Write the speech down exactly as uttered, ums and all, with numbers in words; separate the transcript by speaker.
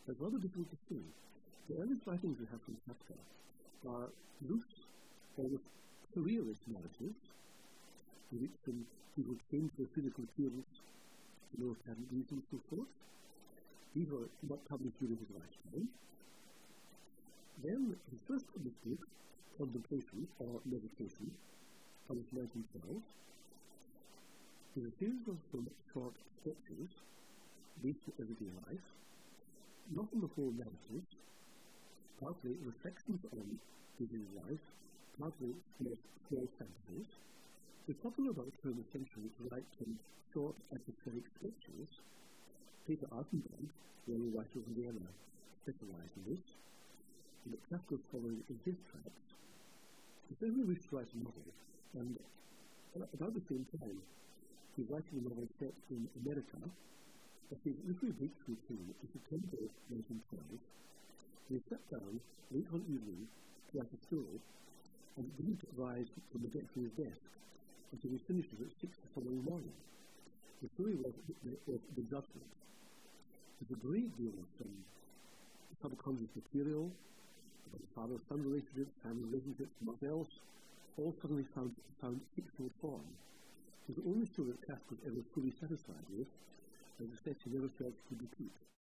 Speaker 1: It's rather difficult to see. The earliest writings we have from Kafka are loose, almost surrealist narratives, in which um, people change their physical appearance for no apparent reason and so forth. These were not published during his lifetime. Then his first published book, Contemplation or Meditation, published in nineteen twelve, is a series of some short sketches based on everyday life, not on the whole narratives, partly reflections on everyday life, partly small fantasies. The popular about term essentially to write some short atmospheric sketches. Peter Artenberg, the early writer of Vienna, specialized in this, and that Kafka followed in his tracks. He certainly wished to write a novel, and about the same time, he was writing a novel set in America. But his literary breakthrough came in September nineteen twelve. He sat down late one evening to write a story, and didn't rise from the desk from his desk until he finished it at six the following morning. The story was of The Judgment. There's a great deal of um, subconscious material about father-son relationships, family relationships, and what else, all suddenly found, found fictional form. It was the only story that Kafka was ever fully satisfied with, and the steps he never felt could repeat.